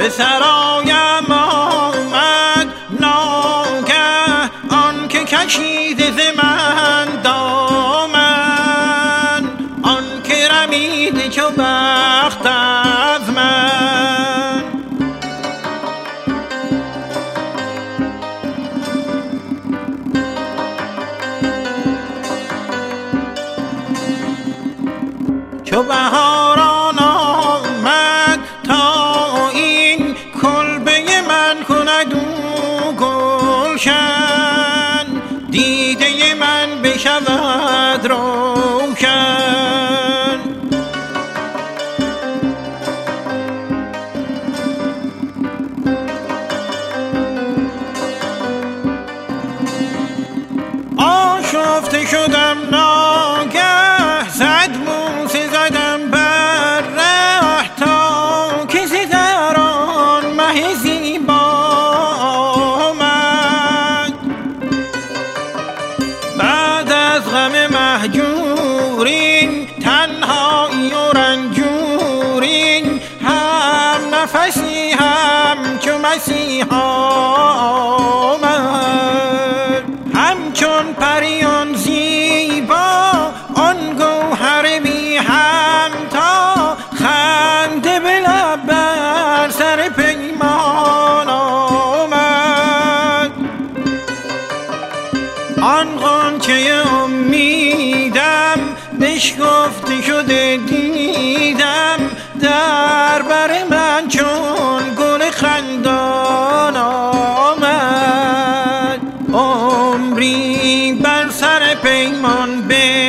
به سرایم آمد ناگه آن که کشیده ز من دامن، آن که رمیده چو بخت از من. چو بهاران آمد تا این کلبه من کند او گلشن، دیده من بشود روشن. آشفته شدم ناگه زد موسه زدم بر ره، تا که ز در آن مه زیبا آمد. بعد از غم مهجورین تنهایی و رنجورین، هم نفسی همچو مسیحا آمد. همچون پریان زیبا آن گوهر بی همتا، خنده به لب بر سر پیمان آمد. آن غنچه امیدم بشکفته شده دیدم، در بر من چون گل خندان آمد. عمری بر سر پیمان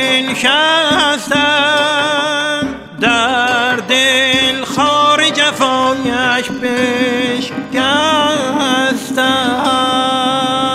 بنشستم، در دل خار جفایش بشکستم.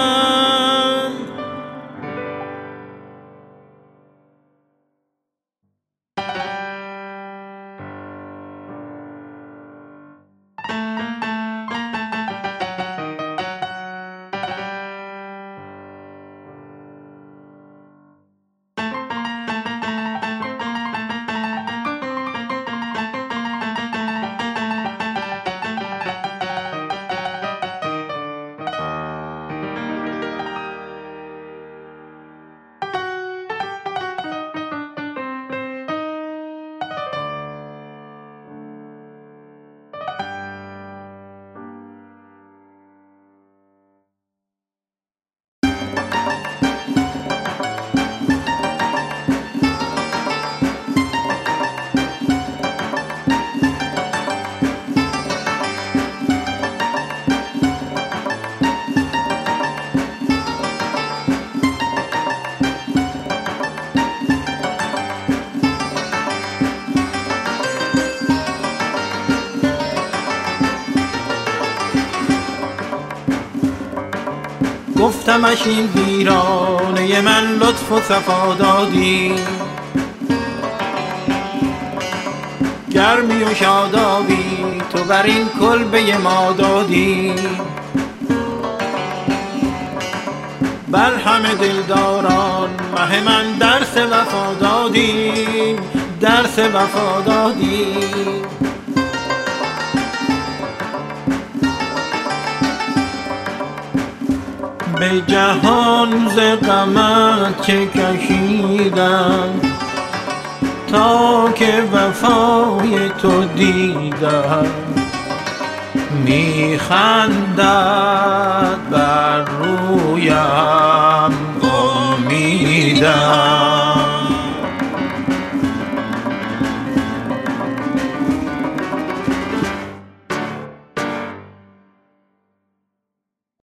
گفتمش این ویرانه من لطف و صفا دادی، گرمی و شادابی تو بر این کلبه ما دادی. بر همه دلداران مه من درس وفا دادی، درس وفا دادی. به جهان ز غمت چه کشیدم، تا که وفای تو دیدم. میخندد بر رویم امیدم.